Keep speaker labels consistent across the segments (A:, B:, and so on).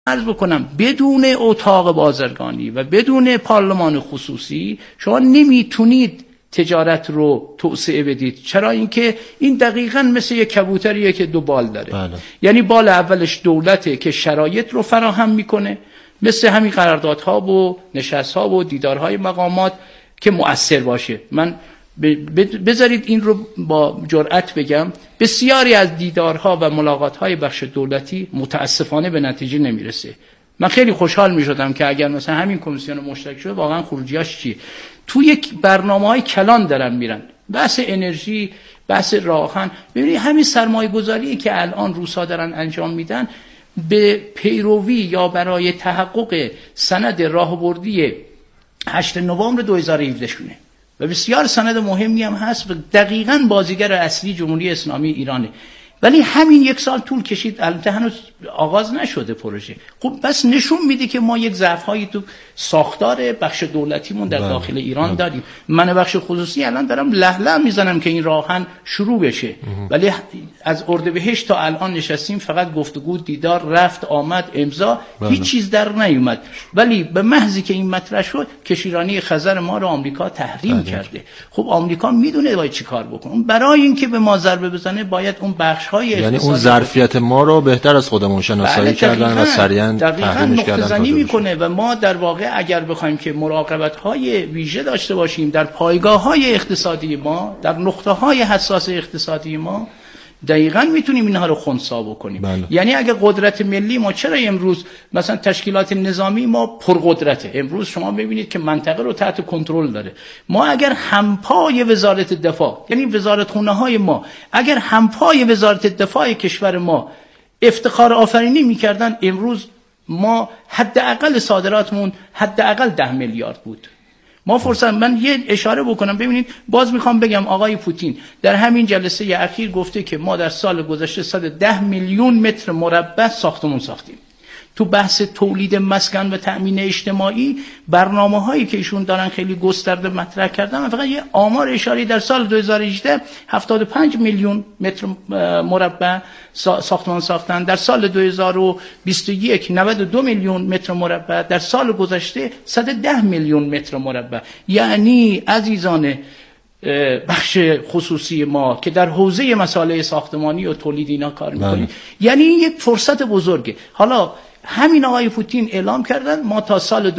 A: عرض بکنم بدون اتاق بازرگانی و بدون پارلمان خصوصی شما نمیتونید تجارت رو توسعه بدید. چرا؟ اینکه این دقیقاً مثل یک کبوتریه که دو بال داره.
B: بله.
A: یعنی بال اولش دولته که شرایط رو فراهم میکنه، مثل همین قراردادها و نشستها و دیدارهای مقامات که مؤثر باشه. من بذارید این رو با جرأت بگم، بسیاری از دیدارها و ملاقاتهای بخش دولتی متاسفانه به نتیجه نمیرسه. من خیلی خوشحال میشدم که اگر مثلا همین کمیسیون مشترک شده واقعا خروجیاش چیه. تو یک برنامه‌های کلان دارن میرن، بحث انرژی، بحث راهن. ببینید همین سرمایه گذاری که الان روسا دارن انجام میدن به پیروی یا برای تحقق سند راهبردی 8 نوامبر 2017 شونه و بسیار سند مهمی هم هست و دقیقاً بازیگر اصلی جمهوری اسلامی ایرانه. ولی همین 1 سال طول کشید، البته هنوز آغاز نشده پروژه. خب بس نشون میده که ما یک ضعف‌هایی تو ساختار بخش دولتیمون در داخل ایران داریم. من بخش خصوصی الان دارم لهله میزنم که این راهن شروع بشه، ولی از اردیبهشت تا الان نشستیم فقط گفتگو، دیدار، رفت آمد، امضا، هیچ چیز در نیومد. ولی به محضی که این مطرح شد کشیرانی خزر ما رو آمریکا تحریم کرده. خب آمریکا میدونه باید چیکار بکنه. برای اینکه به ما ضربه بزنه باید اون بخش‌های
B: یعنی اون ظرفیت ما رو بهتر از خودمون شناسایی کردن و سریعا تحریمش کردن.
A: نقطه‌زنی میکنه و ما در واقع اگر بخوایم که مراقبت‌های ویژه داشته باشیم در پایگاه‌های اقتصادی ما، در نقطه‌های حساس اقتصادی ما، دقیقاً میتونیم اینها رو خنثی بکنیم.
B: بله.
A: یعنی اگه قدرت ملی ما، چرا امروز مثلا تشکیلات نظامی ما پرقدرته؟ امروز شما ببینید که منطقه رو تحت کنترل داره. ما اگر همپای وزارت دفاع، یعنی وزارتخونه‌های ما اگر همپای وزارت دفاع کشور ما افتخار آفرینی میکردن، امروز ما حداقل صادراتمون حداقل 10 میلیارد بود. ما فرصت، من یه اشاره بکنم، ببینید باز میخوام بگم آقای پوتین در همین جلسه اخیر گفته که ما در سال گذشته 110 میلیون متر مربع ساختمون ساختیم. تو بحث تولید مسکن و تأمین اجتماعی برنامه‌هایی که ایشون دارن خیلی گسترده مطرح کردن. فقط یه آمار اشاری، در سال 2018 75 میلیون متر مربع ساختمان ساختن، در سال 2021 92 میلیون متر مربع، در سال گذشته 110 میلیون متر مربع. یعنی عزیزان بخش خصوصی ما که در حوزه مسائل ساختمانی و تولید اینا کار میکنیم، یعنی این یک فرصت بزرگه. حالا همین آقای پوتین اعلام کردن ما تا سال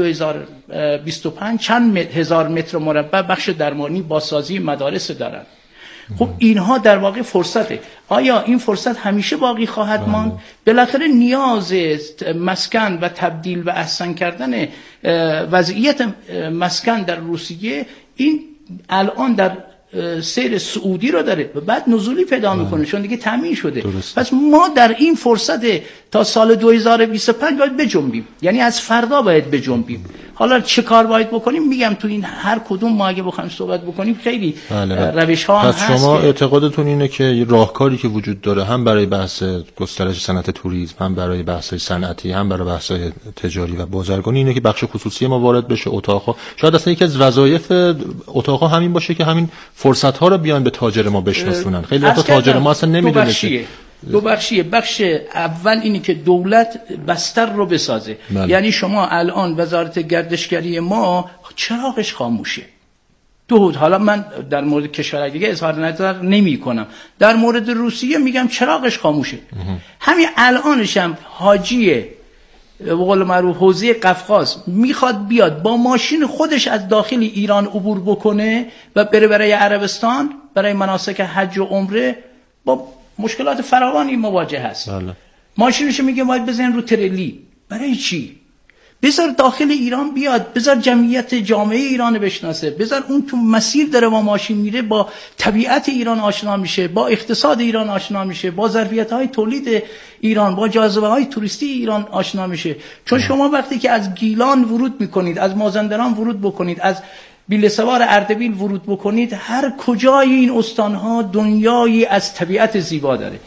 A: 2025 چند هزار متر مربع بخش درمانی بازسازی مدارس دارن. خب اینها در واقع فرصته. آیا این فرصت همیشه باقی خواهد ماند؟ بالاخره نیاز مسکن و تبدیل و احسن کردن وضعیت مسکن در روسیه این الان در سیر سعودی رو داره و بعد نزولی پیدا میکنه چون دیگه تامین شده. پس ما در این فرصت تا سال 2025 باید بجنبیم، یعنی از فردا باید بجنبیم. حالا چه کار باید بکنیم؟ میگم تو این هر کدوم ما اگه بخوایم صحبت بکنیم خیلی روش ها هست.
B: پس شما اعتقادتون اینه که راهکاری که وجود داره هم برای بحث گسترش صنعت توریسم، هم برای بحث صنعتی، هم برای بحث تجاری و بازرگانی اینه که بخش خصوصی ما وارد بشه اتاق‌ها. شاید اصلا یکی از وظایف اتاق‌ها همین باشه که همین فرصت‌ها رو بیان به تاجر ما بشناسونن. خیلی وقتا تاجر ما اصلا نمیدونه که
A: دو بخشیه. بخش اول اینی که دولت بستر رو بسازه. یعنی شما الان وزارت گردشگری ما چراغش خاموشه. حالا من در مورد کشور دیگه اظهار نظر نمی کنم، در مورد روسیه میگم چراغش خاموشه. همین الانش هم حاجیه به قول معروف حوزه قفقاز میخواد بیاد با ماشین خودش از داخل ایران عبور بکنه و بره برای عربستان برای مناسک حج و عمره، با مشکلات فراوانی مواجه هست. ماشینش میگه باید بزنین رو تریلی. برای چی؟ بذار داخل ایران بیاد، بذار جمعیت جامعه ایران بشناسه، بذار اون تو مسیر داره با ماشین میره با طبیعت ایران آشنا میشه، با اقتصاد ایران آشنا میشه، با ظرفیت‌های تولید ایران، با جاذبه‌های توریستی ایران آشنا میشه. چون شما وقتی که از گیلان ورود میکنید، از مازندران ورود بکنید، از بیلسوار اردبیل ورود بکنید، هر کجای این استانها دنیایی از طبیعت زیبا داره.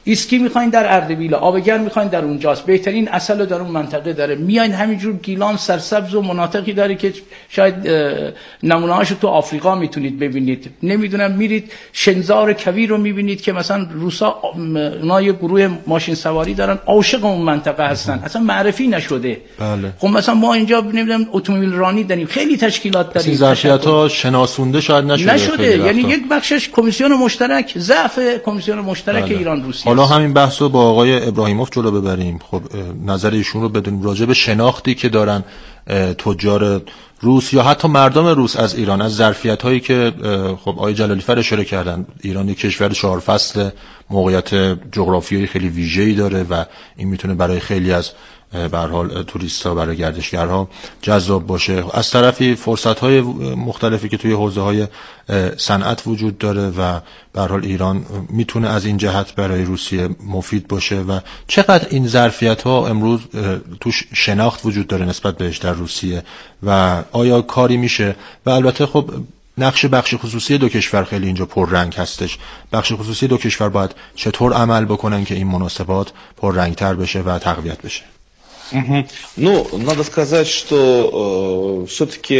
A: اسکی میخواین در اردبیل، آبگر میخواین در اونجاست، بهترین عسل در اون منطقه داره. میاین همینجور گیلان سرسبز و مناطقی داره که شاید نمونه‌هاشو تو آفریقا میتونید ببینید. نمیدونم میرید شنزار کویر رو میبینید که مثلا روسا اونا یه گروه ماشین سواری دارن، عاشق اون منطقه هستن، اصلا معرفی نشده.
B: بله.
A: خب مثلا ما اینجا نمیدونم اتومبیل رانی داریم، خیلی تشکیلات داریم،
B: ظرفیت‌ها شناسونده شاید نشده.
A: یعنی یک بخشش کمیسیون مشترک، ضعف کمیسیون مشترک ایران روسیه.
B: حالا همین بحث رو با آقای ابراهیموف جلو ببریم. خب نظر ایشون رو بدونیم راجع به شناختی که دارن تجار روس یا حتی مردم روس از ایران، از ظرفیت‌هایی که خب آقای جلالی فر اشاره کردن. ایران یک کشور 4 فصل، موقعیت جغرافیایی خیلی ویژه‌ای داره و این میتونه برای خیلی از به هر حال توریست‌ها، برای گردشگرها جذاب باشه. از طرفی فرصت‌های مختلفی که توی حوزه‌های صنعت وجود داره و به هر حال ایران میتونه از این جهت برای روسیه مفید باشه. و چقدر این ظرفیت‌ها امروز توش شناخت وجود داره نسبت بهش در روسیه و آیا کاری میشه؟ و البته خب نقش بخش خصوصی دو کشور خیلی اینجا پررنگ هستش. بخش خصوصی دو کشور باید چطور عمل بکنن که این مناسبات پررنگ‌تر بشه و تقویت بشه؟
C: Ну, надо сказать, что все-таки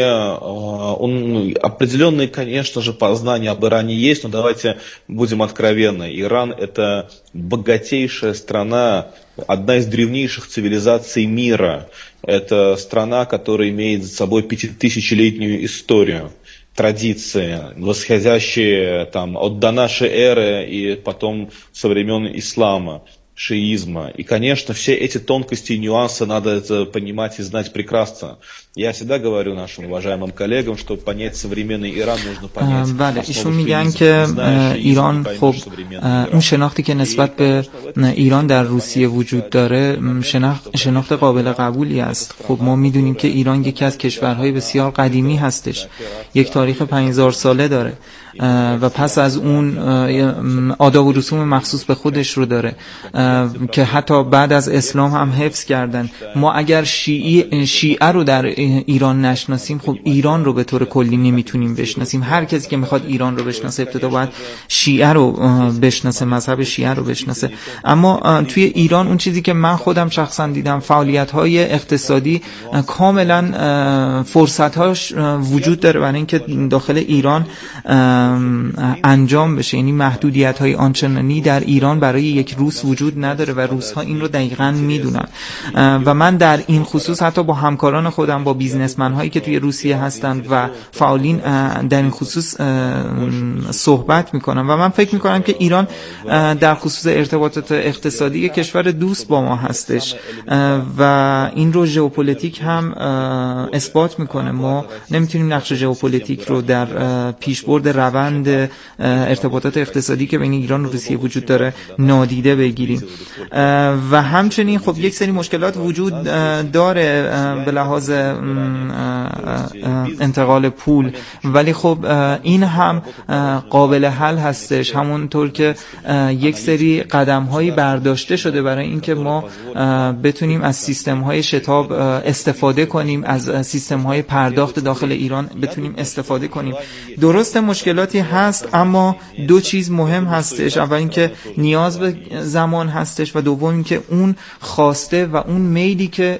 C: определенные, конечно же, познания об Иране есть, но давайте будем откровенны. Иран – это богатейшая страна, одна из древнейших цивилизаций мира. Это страна, которая имеет за собой 5000-летнюю историю, традиции, восходящие там, от до нашей эры и потом со времен ислама, шиизма. И, конечно, все эти тонкости и нюансы надо это понимать и знать прекрасно. Я всегда говорю нашим уважаемым коллегам, что понять современный Иран нужно понять.
D: بله، ایشون میگن که ایران خب اون شناختی که نسبت به ایران در روسیه وجود داره شناخت قابل قبولی است. خب ما میدونیم که ایران یکی از کشورهای بسیار قدیمی هستش، یک تاریخ 5000 ساله داره و پس از اون آداب و رسوم مخصوص به خودش رو داره که حتی بعد از اسلام هم حفظ کردن. ما اگر شیعه رو در ایران نشناسیم، خب ایران رو به طور کلی نمیتونیم بشناسیم. هر کسی که میخواد ایران رو بشناسه ابتدا باید شیعه رو بشناسه، مذهب شیعه رو بشناسه. اما توی ایران اون چیزی که من خودم شخصا دیدم، فعالیت‌های اقتصادی کاملا فرصت‌هاش وجود داره برای اینکه داخل ایران انجام بشه. یعنی محدودیت‌های آنچنانی در ایران برای یک روس وجود نداره و روس‌ها این رو دقیقاً میدونن. و من در این خصوص حتی با همکاران خودم، با بیزنسمن هایی که توی روسیه هستند و فعالین در این خصوص صحبت میکنم و من فکر میکنم که ایران در خصوص ارتباطات اقتصادی یک کشور دوست با ما هستش و این رو ژئوپلیتیک هم اثبات میکنه. ما نمیتونیم نقش ژئوپلیتیک رو در پیشبرد روند ارتباطات اقتصادی که بین ایران و روسیه وجود داره نادیده بگیریم. و همچنین خب یک سری مشکلات وجود داره به لحاظ انتقال پول، ولی خب این هم قابل حل هستش، همونطور که یک سری قدم هایی برداشته شده برای اینکه ما بتونیم از سیستم های شتاب استفاده کنیم، از سیستم های پرداخت داخل ایران بتونیم استفاده کنیم. درست مشکلاتی هست، اما دو چیز مهم هستش. اول اینکه نیاز به زمان هستش و دوم اینکه اون خواسته و اون میلی که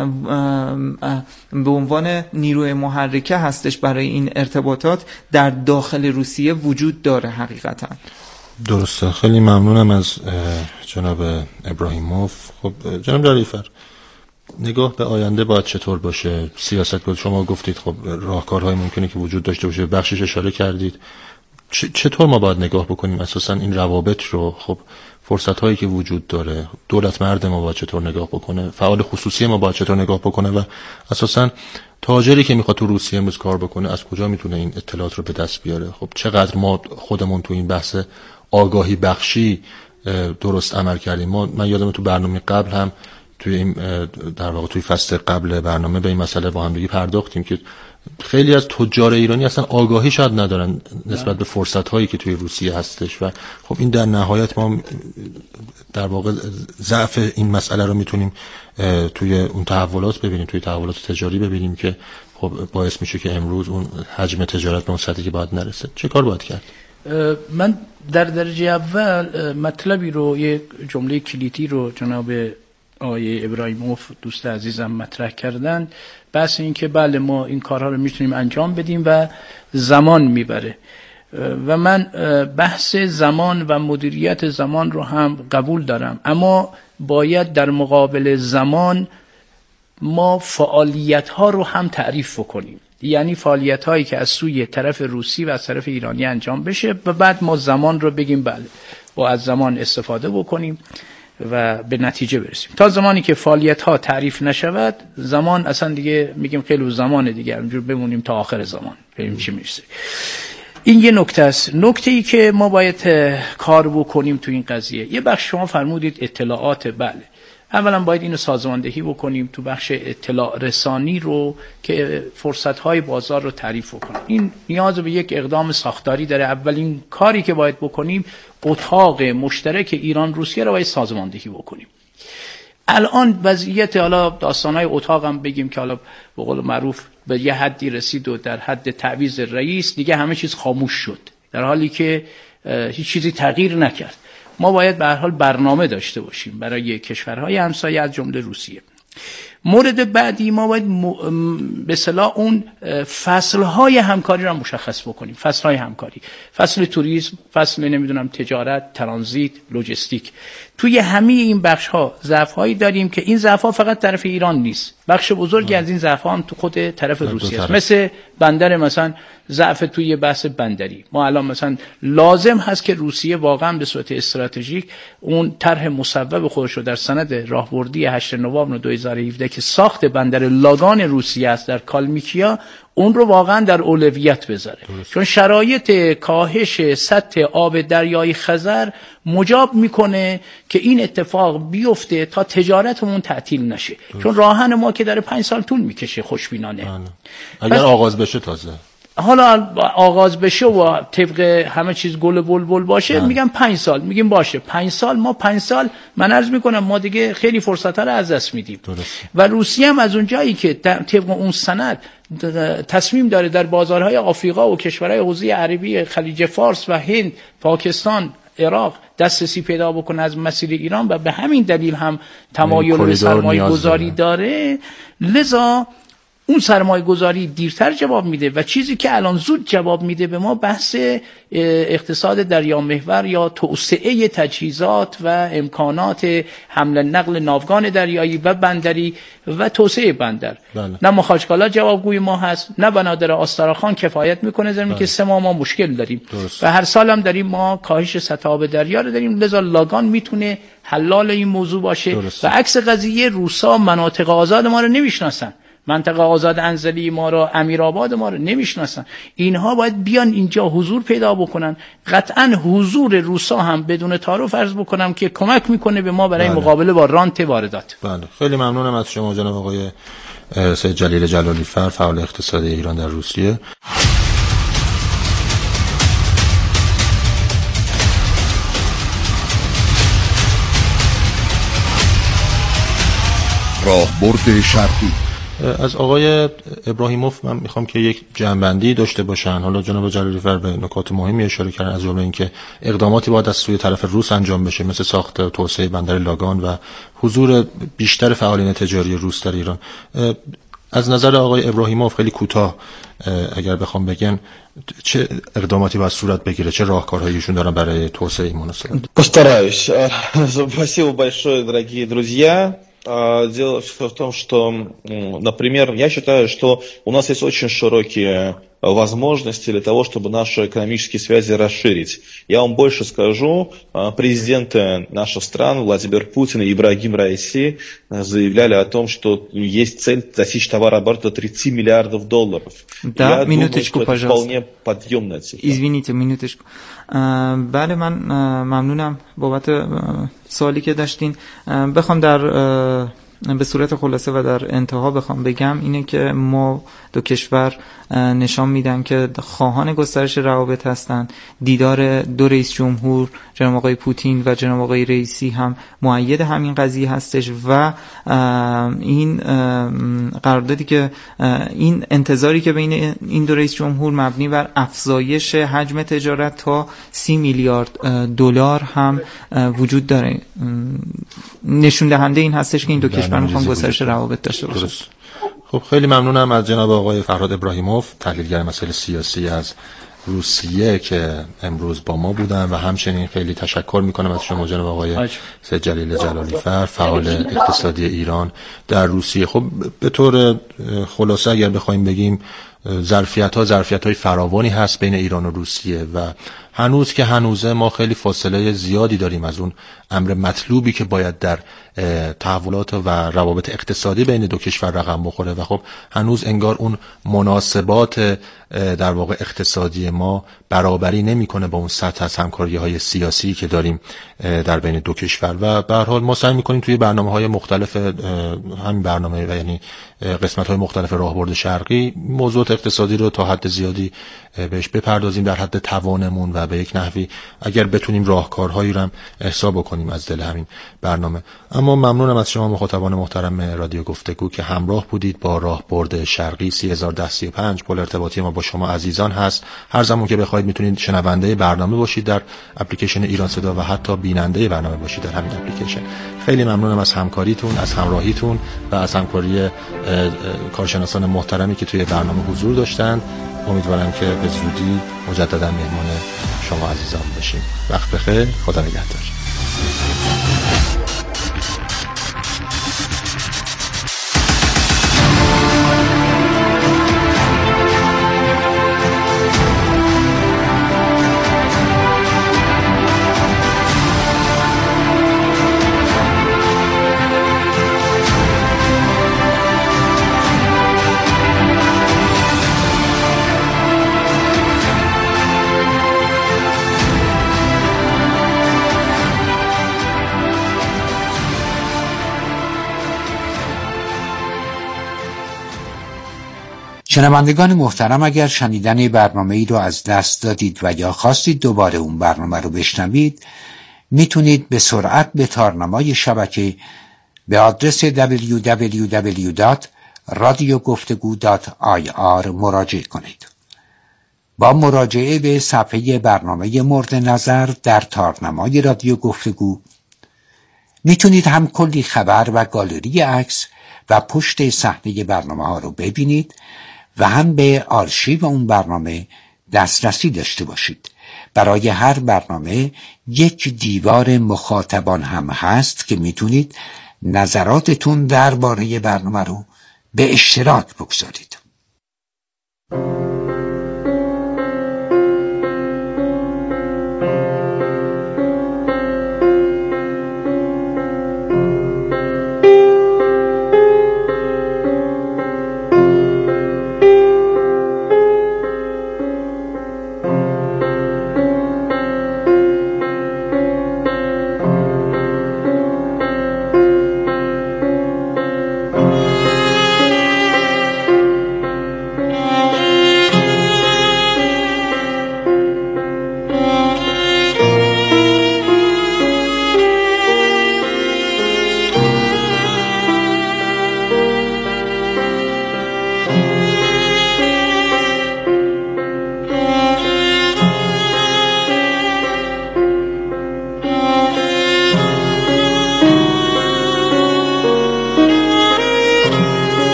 D: به عنوان نیروی محرکه هستش برای این ارتباطات در داخل روسیه وجود داره حقیقتا.
B: درسته. خیلی ممنونم از جناب ابراهیموف. خب جناب جعفر، نگاه به آینده باید چطور باشه؟ سیاست بود، شما گفتید خب راهکارهای ممکنه که وجود داشته باشه، بخشش اشاره کردید. چطور ما باید نگاه بکنیم اساسا این روابط رو؟ خب فرصت هایی که وجود داره، دولت مرد ما باید چطور نگاه بکنه، فعال خصوصی ما باید چطور نگاه بکنه و اساسا تاجری که میخواد تو روسیه امروز کار بکنه از کجا میتونه این اطلاعات رو به دست بیاره؟ خب چقدر ما خودمون تو این بحث آگاهی بخشی درست عمل کردیم؟ من یادم تو برنامه قبل هم توی این در واقع توی فصل قبل برنامه به این مسئله با هم دیگه پرداختیم که خیلی از تجار ایرانی اصلا آگاهی شاید ندارن نسبت به فرصت هایی که توی روسیه هستش و خب این در نهایت ما در واقع ضعف این مسئله رو میتونیم توی اون تحولات ببینیم، توی تحولات تجاری ببینیم که خب باعث میشه که امروز اون حجم تجارت به اون سطحی که باید نرسه. چه کار باید کرد؟
A: من در درجه اول مطلبی رو، یک جمله کلیدی رو جناب آقای ابراهیموف دوست عزیزم مطرح کردن، بحث این که بله ما این کارها رو میتونیم انجام بدیم و زمان میبره و من بحث زمان و مدیریت زمان رو هم قبول دارم، اما باید در مقابل زمان ما فعالیت ها رو هم تعریف بکنیم، یعنی فعالیت هایی که از سوی طرف روسی و از طرف ایرانی انجام بشه و بعد ما زمان رو بگیم بله با از زمان استفاده بکنیم و به نتیجه برسیم. تا زمانی که فعالیت ها تعریف نشود زمان اصلا دیگه میگیم خیلی زمان دیگه همینجور بمونیم تا آخر زمان ببینیم چی میشه. این یه نکته است. نکته ای که ما باید کار بکنیم تو این قضیه، یه بخش شما فرمودید اطلاعات، بله اولا باید اینو سازماندهی بکنیم تو بخش اطلاع رسانی رو که فرصت‌های بازار رو تعریف بکنیم. این نیاز به یک اقدام ساختاری داره. اولین کاری که باید بکنیم اتاق مشترک ایران روسیه رو باید سازماندهی بکنیم. الان وضعیت، حالا داستان‌های اتاق هم بگیم که حالا به قول معروف به یه حدی رسید و در حد تعویض رئیس دیگه همه چیز خاموش شد، در حالی که هیچ چیزی تغییر نکرد. ما باید به هر حال برنامه داشته باشیم برای کشورهای همسایه از جمله روسیه. مورد بعدی ما باید به اصطلاح اون فصلهای همکاری را مشخص بکنیم. فصلهای همکاری، فصل توریسم، فصل نمیدونم تجارت، ترانزیت، لوجستیک. توی همه این بخش‌ها ضعف‌هایی داریم که این ضعف‌ها فقط طرف ایران نیست، بخش بزرگی از این ضعف‌ها هم تو خود طرف روسیه است. مثل بندر، مثلا ضعف توی بحث بندری. ما الان مثلا لازم هست که روسیه واقعا به صورت استراتژیک اون طرح مصوب خودش رو در سند راهبردی 8 نوامبر 2017 که ساخت بندر لاگان روسیه است در کالمیکیا، اون رو واقعا در اولویت بذاره. چون شرایط کاهش سطح آب دریای خزر مجاب میکنه که این اتفاق بیفته تا تجارتمون تعطیل نشه. چون راهن ما که در 5 سال طول میکشه خوشبینانه.
B: اگر آغاز بشه تازه،
A: حالا آغاز بشه و طبق همه چیز گل بلبل باشه میگم 5 سال، میگیم باشه 5 سال. ما 5 سال من عرض میکنم ما دیگه خیلی فرصت‌ها رو از دست میدیم. و روسیه هم از اون جایی که طبق اون سند تصمیم داره در بازارهای آفریقا و کشورهای حوزه عربی، خلیج فارس و هند، پاکستان، عراق دسترسی پیدا بکنه از مسیر ایران و به همین دلیل هم تمایل به سرمایه گذاری داره، لذا اون سرمایه گذاری دیرتر جواب میده و چیزی که الان زود جواب میده به ما بحث اقتصاد دریا محور یا توسعه تجهیزات و امکانات حمل نقل ناوگان دریایی و بندری و توسعه بندر.
B: بله.
A: نه ماخاچکالا جوابگوی ما هست، نه بنادر آستراخان کفایت میکنه زمین که 3 ماه ما مشکل داریم. و هر سال هم داریم ما کاهش سطح آب دریا رو داریم، لذا لاگان میتونه حلال این موضوع باشه. و عکس قضیه روسا مناطق آزاد ما رو نمیشناسن، منطقه آزاد انزلی ما رو، امیرآباد ما رو نمیشناسن. اینها باید بیان اینجا حضور پیدا بکنن. قطعا حضور روسا هم بدون تعارف عرض بکنم که کمک میکنه به ما برای مقابله با رانت واردات.
B: بله، خیلی ممنونم از شما جناب آقای سید جلیل جلالی فر، فعال اقتصادی ایران در روسیه.
E: راهبرد شرقی.
B: از آقای ابراهیموف من میخوام که یک جنبندی داشته باشن. حالا جناب جلالی فر به نکات مهمی اشاره کردن، از جمله اینکه اقداماتی باید از سوی طرف روس انجام بشه، مثل ساخت و توسعه بندر لاگان و حضور بیشتر فعالین تجاری روس در ایران. از نظر آقای ابراهیموف خیلی کوتاه اگر بخوام بگن چه اقداماتی باید صورت بگیره، چه راهکارهایشون دارن برای توسعه مناسب؟
C: Постараюсь. Спасибо большое, дорогие друзья. Дело в том, что, например, я считаю, что у нас есть очень широкие возможности для того, чтобы наши экономические связи расширить. Я вам больше скажу, президенты наших стран, Владимир Путин и Ибрагим Раиси, заявляли о том, что есть цель достичь товарооборота $30 миллиардов.
D: Да, минуточку, пожалуйста.
C: Вполне подъемная цифра.
D: Извините, минуточку. بله، من ممنونم بابت سوالی که داشتین. بخوام در به صورت خلاصه و در انتها بخوام بگم اینه که ما دو کشور نشان میدن که خواهان گسترش روابط هستند. دیدار دو رئیس جمهور جناب آقای پوتین و جناب آقای رئیسی هم مؤید همین قضیه هستش و این قراردادی که این انتظاری که بین این دو رئیس جمهور مبنی بر افزایش حجم تجارت تا 30 میلیارد دلار هم وجود داره، نشون دهنده این هستش که این دو کشور میخوان گسترش روابط داشته باشن.
B: خب خیلی ممنونم از جناب آقای فرهاد ابراهیموف، تحلیلگر مسائل سیاسی از روسیه که امروز با ما بودن، و همچنین خیلی تشکر میکنم از شما جناب آقای سید جلیل جلالی‌فر، فعال اقتصادی ایران در روسیه. خب به طور خلاصه اگر بخوایم بگیم ظرفیت‌های فراوانی هست بین ایران و روسیه و هنوز که هنوزه ما خیلی فاصله زیادی داریم از اون امر مطلوبی که باید در تحولات و روابط اقتصادی بین دو کشور رقم بخوره و خب هنوز انگار اون مناسبات در واقع اقتصادی ما برابری نمیکنه با اون سطح از همکاری‌های سیاسی که داریم در بین دو کشور. و به هر حال ما سعی می‌کنیم توی برنامه‌های مختلف همین برنامه و یعنی قسمت‌های مختلف راهبرد شرقی موضوعات اقتصادی رو تا حد زیادی بهش بپردازیم در حد توانمون و به یک نحوی اگر بتونیم راهکارهایی رو هم احسا بکنیم از دل همین برنامه. اما ممنونم از شما مخاطبان محترم رادیو گفتگو که همراه بودید با راهبرد شرقی 301035. پل ارتباطی ما با شما عزیزان هست. هر زمان که بخواید میتونید شنونده برنامه باشید در اپلیکیشن ایران صدا و حتی بیننده برنامه باشید در همین اپلیکیشن. خیلی ممنونم از همکاریتون، از همراهیتون و از همکاری کارشناسان محترمی که توی برنامه حضور داشتند. امیدوارم که به زودی مجددا مهمان شما عزیزان باشیم. وقت بخیر، خدا نگهدار.
F: شنوندگان محترم، اگر شنیدن برنامه ای رو از دست دادید و یا خواستید دوباره اون برنامه رو بشنوید، میتونید به سرعت به تارنمای شبکه به آدرس www.radiogoftegu.ir مراجعه کنید. با مراجعه به صفحه برنامه مورد نظر در تارنمای رادیو گفتگو میتونید هم کلی خبر و گالری عکس و پشت صحنه برنامه ها رو ببینید و هم به آرشیو اون برنامه دسترسی داشته باشید. برای هر برنامه یک دیوار مخاطبان هم هست که میتونید نظراتتون درباره برنامه رو به اشتراک بگذارید.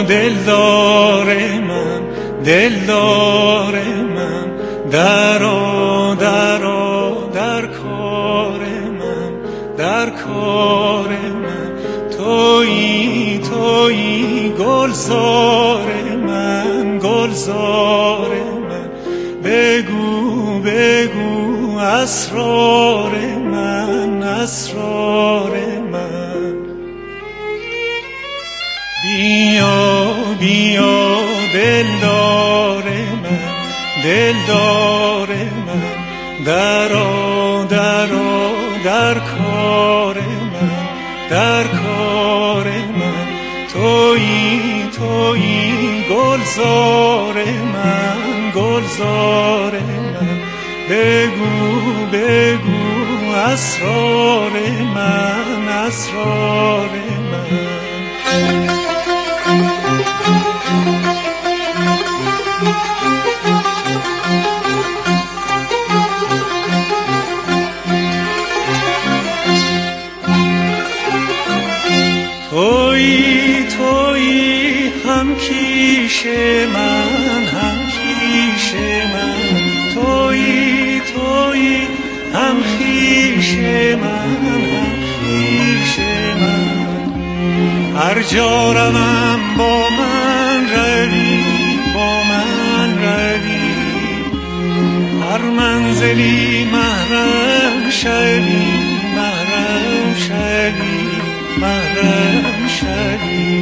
G: دلدار من، دلدار من، درآ درآ در کار من، در کار من. تویی تویی گلزار من، گلزار من. بگو بگو اسرار من، اسرار من. بیا بیا دلدار من، دلدار من. درآ درآ در کار من، در کار من. تویی تویی گلزار من، گلزار من. بگو بگو اسرار من، اسرار من. تویی تویی هم کیش من، هم کیش من. تویی تویی هم خویش من، هم خویش من. هر جا روم با من روی، با من روی. هر منزلی محرم شوی، محرم شوی، محرم شوی.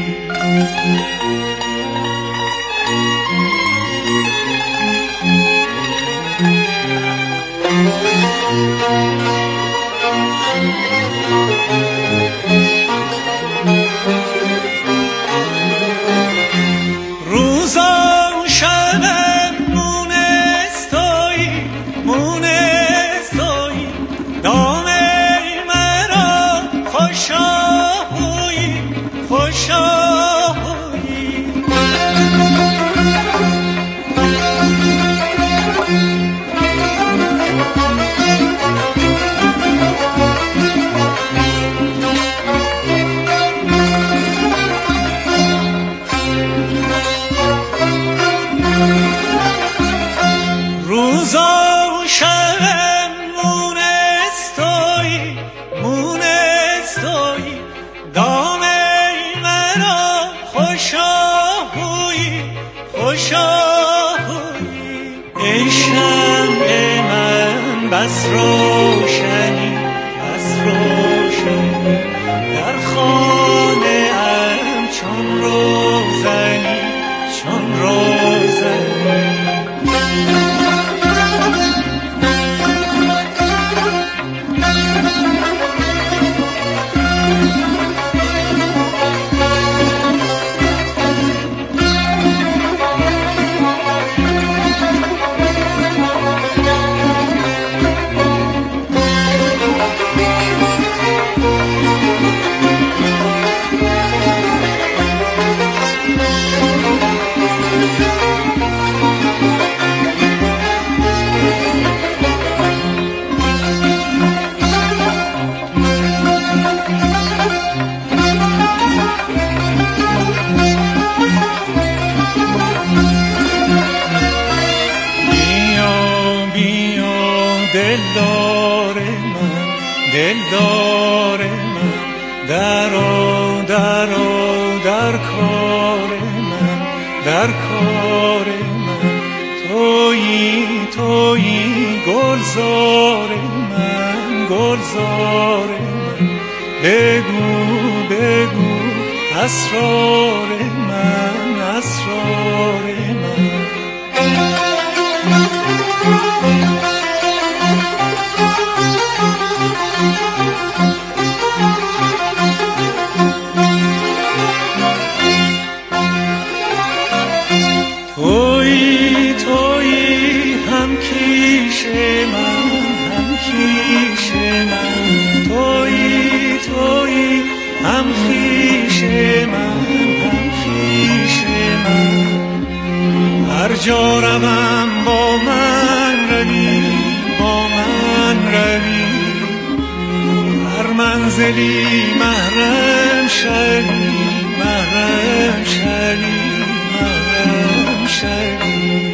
G: روزا شبم مونستایی، مونستایی. دام مرا خوشاهوی، خوشاهوی. روزا و شبم مونستایی، مونستایی. دام مرا خوشاهوی، خوشاهوی. ای شمع من بس روشنی، بس روشنی. در خانه ام چون روزنی، چون روزنی. دلدار من، دلدار من. درآ درآ در کار من، در کار من. تویی تویی گلزار من، گلزار من. بگو بگو اسرار من، اسرار من. تویی تویی هم کیش من، هم کیش من. تویی تویی هم خویش من، هم خویش من. هر جا روم با من روی، با من روی. هر منزلی محرم شوی، محرم من شری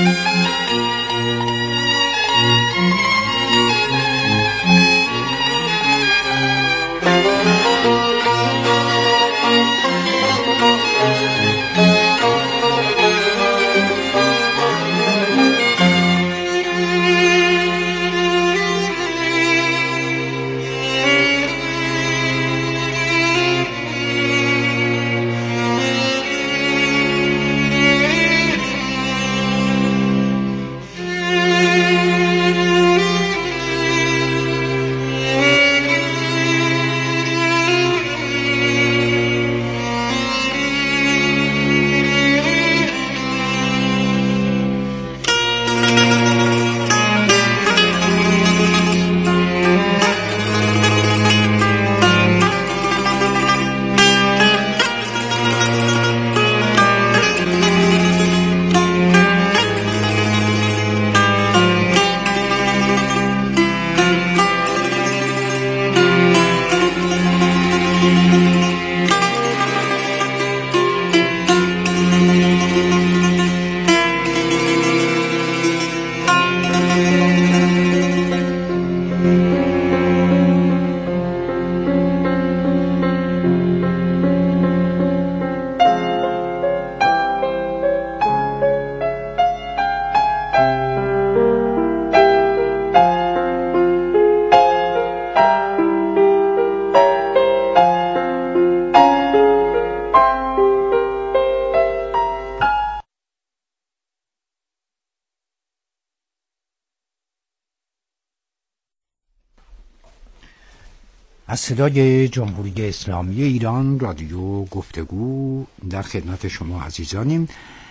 F: از صدای جمهوری اسلامی ایران رادیو گفتگو در خدمت شما عزیزانیم.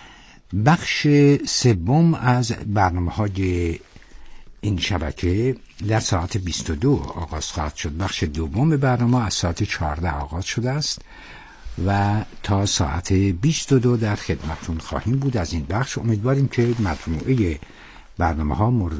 F: بخش سوم از برنامه‌های این شبکه در ساعت 22 آغاز خواهد شد. بخش دوم برنامه از ساعت 14 آغاز شده است و تا ساعت 22 در خدمتتون خواهیم بود. از این بخش امیدواریم که مجموعه برنامه‌ها مورد